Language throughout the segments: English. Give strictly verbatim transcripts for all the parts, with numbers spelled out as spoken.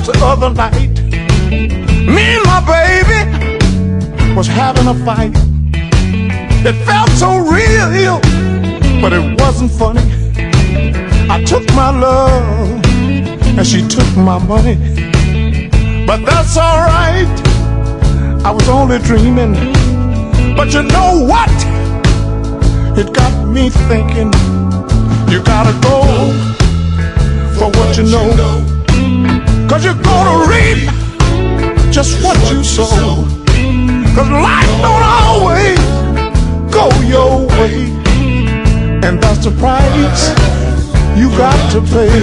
the other night. Me and my baby was having a fight. It felt so real, but it wasn't funny. I took my love and she took my money. But that's alright, I was only dreaming. But you know what? It got me thinking. You gotta go for what you know, 'cause you're gonna reap just what you sow. 'Cause life don't always go your way, and that's the price you got to pay.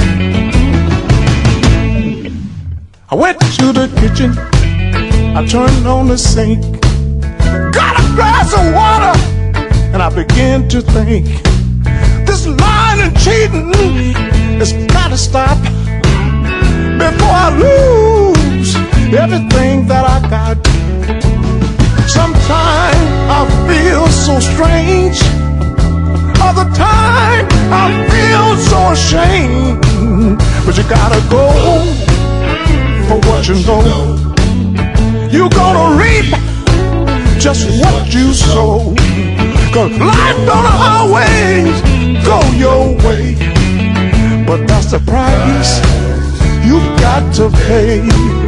I went to the kitchen, I turned on the sink, got a glass of water, and I began to think, this lying and cheating has gotta stop before I lose everything that I got. Sometimes I feel so strange, other time I feel so ashamed. But you gotta go for what you know. You're gonna reap just what you sow, 'cause life don't always go your way, but that's the price you got to pay.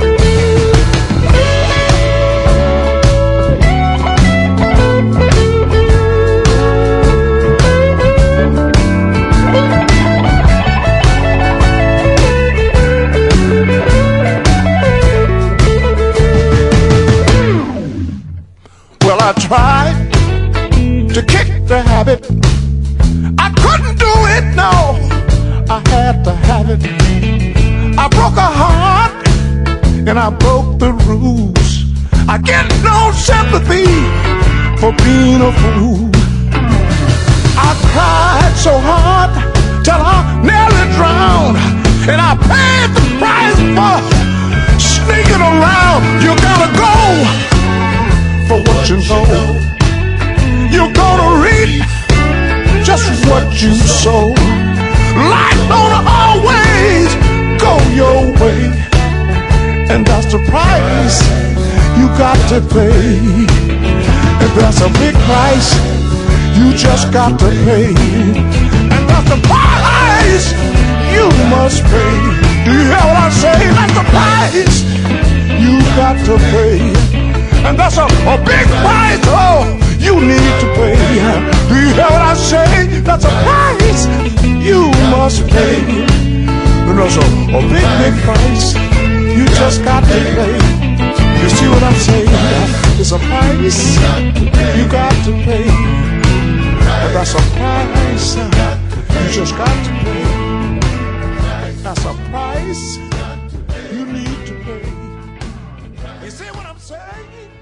Well, I tried to kick the habit, I couldn't do it, no, I had to have it. I broke a heart and I broke the rules. I get no sympathy for being a fool. I cried so hard till I nearly drowned, and I paid the price for sneaking around. You gotta go for what you know. You're gonna reap just what you sow. Life don't always go your way, and that's the price you got to pay. And that's a big price you just got to pay, and that's the price you must pay. Do you hear what I say? That's the price you got to pay, and that's a, a big price, oh, you need to pay. Do you hear what I say? That's a price you must pay. And that's a, a big, big price you just got to pay. You see what I'm saying? It's a price you got to pay, and that's a price you just got to pay. That's a price you need to pay. You see what I'm saying?